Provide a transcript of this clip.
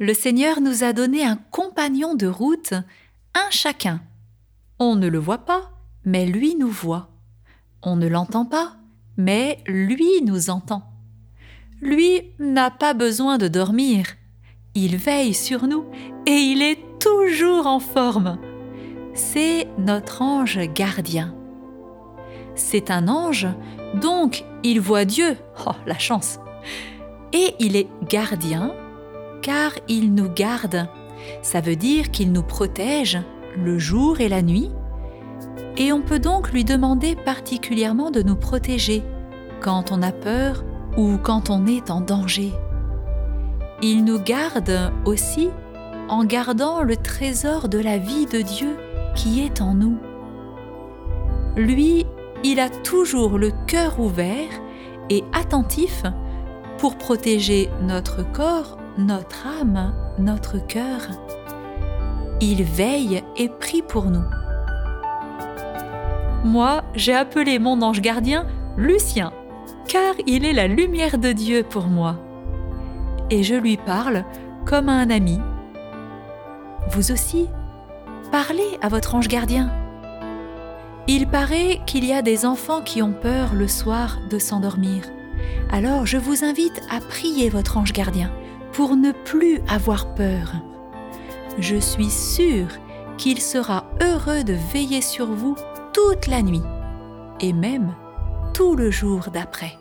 Le Seigneur nous a donné un compagnon de route, un chacun. On ne le voit pas, mais lui nous voit. On ne l'entend pas, mais lui nous entend. Lui n'a pas besoin de dormir. Il veille sur nous et il est toujours en forme. C'est notre ange gardien. C'est un ange, donc il voit Dieu. Oh, la chance! Et il est gardien, car il nous garde. Ça veut dire qu'il nous protège le jour et la nuit. Et on peut donc lui demander particulièrement de nous protéger quand on a peur ou quand on est en danger. Il nous garde aussi en gardant le trésor de la vie de Dieu qui est en nous. Lui, il a toujours le cœur ouvert et attentif pour protéger notre corps, notre âme, notre cœur. Il veille et prie pour nous. Moi, j'ai appelé mon ange gardien Lucien, car il est la lumière de Dieu pour moi. Et je lui parle comme à un ami. Vous aussi, parlez à votre ange gardien. Il paraît qu'il y a des enfants qui ont peur le soir de s'endormir. Alors je vous invite à prier votre ange gardien pour ne plus avoir peur. Je suis sûre qu'il sera heureux de veiller sur vous toute la nuit et même tout le jour d'après.